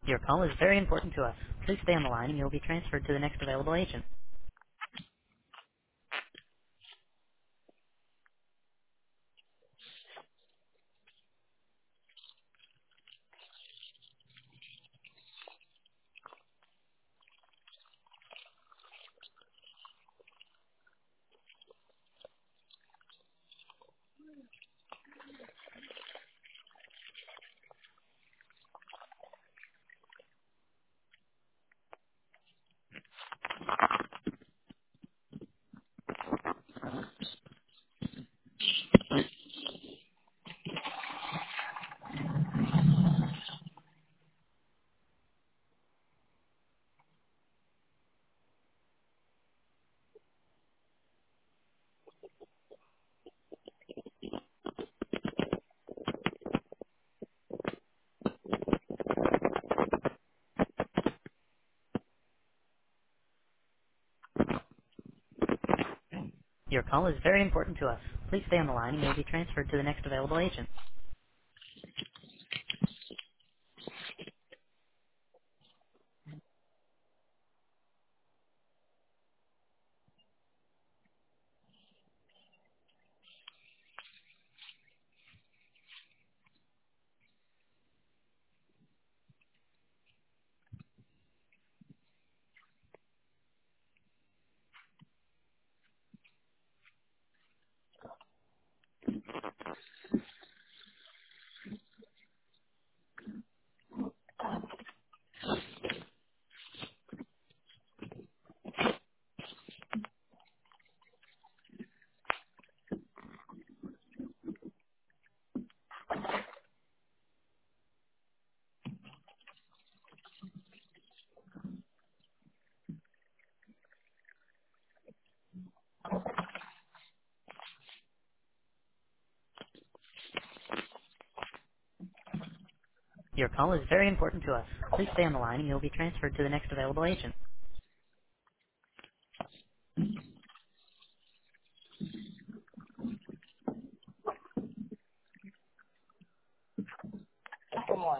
Your call is very important to us. Please stay on the line and you'll be transferred to the next available agent. Your call is very important to us. Please stay on the line and you'll be transferred to the next available agent. Your call is very important to us. Please stay on the line and you'll be transferred to the next available agent. Come on.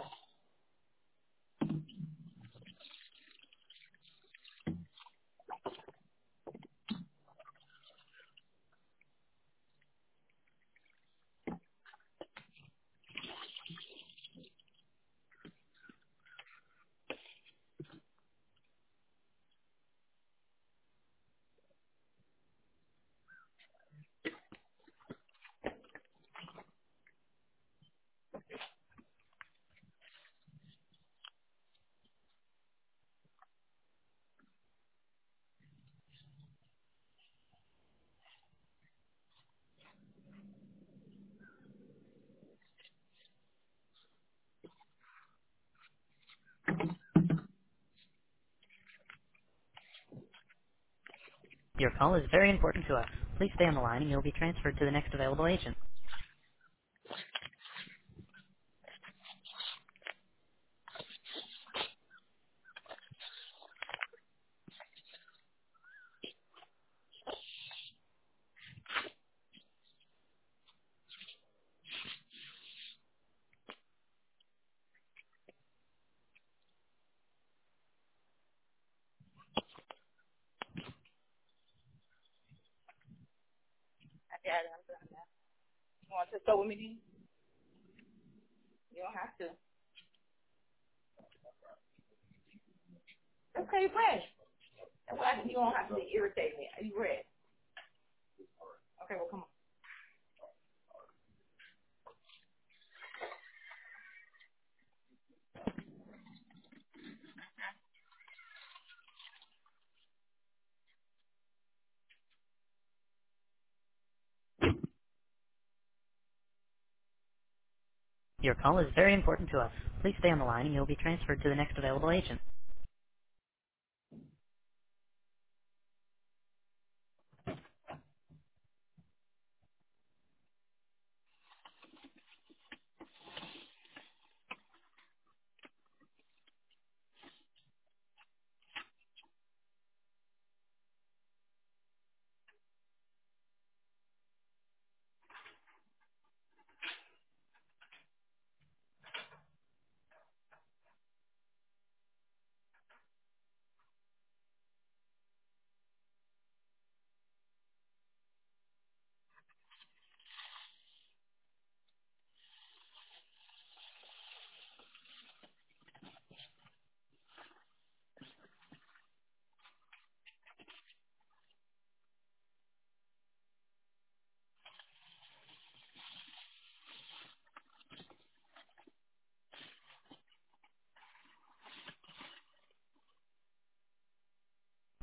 Your call is very important to us. Please stay on the line and you'll be transferred to the next available agent. I got it. I'm done now. You want to throw with me? Then? You don't have to. Okay, fresh. That's why you don't have to irritate me. Are you ready? Okay, well, come on. Your call is very important to us. Please stay on the line and you'll be transferred to the next available agent.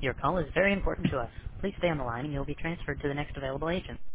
Your call is very important to us. Please stay on the line and you'll be transferred to the next available agent.